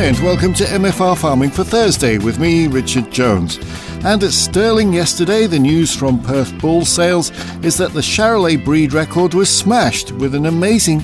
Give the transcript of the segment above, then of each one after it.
and welcome to MFR Farming for Thursday with me, Richard Jones. And at Stirling yesterday, the news from Perth bull sales is that the Charolais breed record was smashed, with an amazing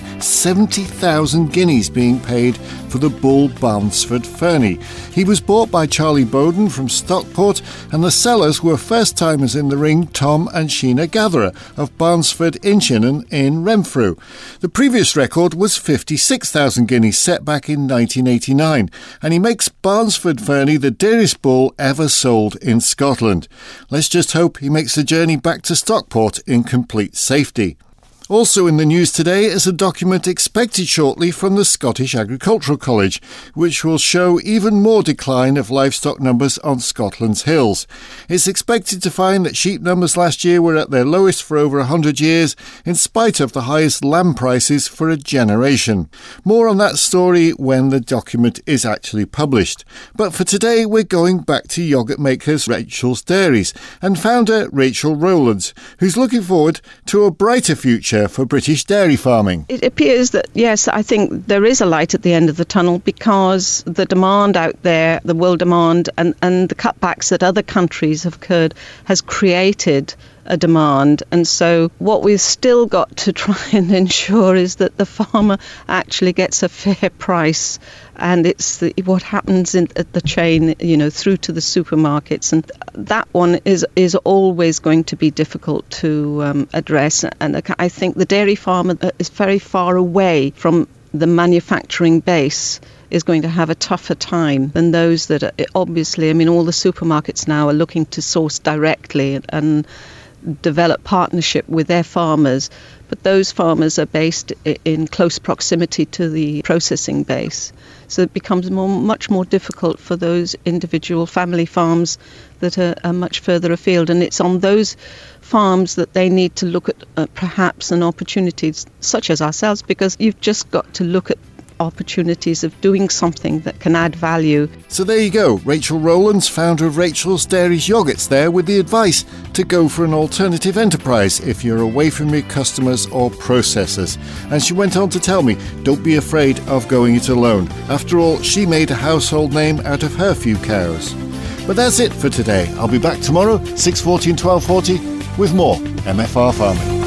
70,000 guineas being paid for the bull Barnsford Fernie. He was bought by Charlie Bowden from Stockport, and the sellers were first-timers in the ring Tom and Sheena Gatherer of Barnsford Inchinnan in Renfrew. The previous record was 56,000 guineas set back in 1989, and he makes Barnsford Fernie the dearest bull ever sold in Scotland. Let's just hope he makes the journey back to Stockport in complete safety. Also in the news today is a document expected shortly from the Scottish Agricultural College, which will show even more decline of livestock numbers on Scotland's hills. It's expected to find that sheep numbers last year were at their lowest for over 100 years, in spite of the highest lamb prices for a generation. More on that story when the document is actually published. But for today, we're going back to yoghurt makers Rachel's Dairies and founder Rachel Rowlands, who's looking forward to a brighter future for British dairy farming. It appears that, yes, I think there is a light at the end of the tunnel, because the demand out there, the world demand and the cutbacks that other countries have occurred has created a demand. And so what we've still got to try and ensure is that the farmer actually gets a fair price, and it's what happens at the chain, through to the supermarkets, and that one is always going to be difficult to address. And I think the dairy farmer is very far away from the manufacturing base is going to have a tougher time than those that are, obviously, all the supermarkets now are looking to source directly and develop partnership with their farmers, but those farmers are based in close proximity to the processing base. So it becomes much more difficult for those individual family farms that are much further afield, and it's on those farms that they need to look at perhaps an opportunities such as ourselves, because you've just got to look at opportunities of doing something that can add value. So there you go, Rachel Rowlands, founder of Rachel's Dairies Yogurts, there with the advice to go for an alternative enterprise if you're away from your customers or processors. And she went on to tell me, don't be afraid of going it alone. After all, she made a household name out of her few cows. But that's it for today. I'll be back tomorrow, 6:40 and 12:40, with more MFR Farming.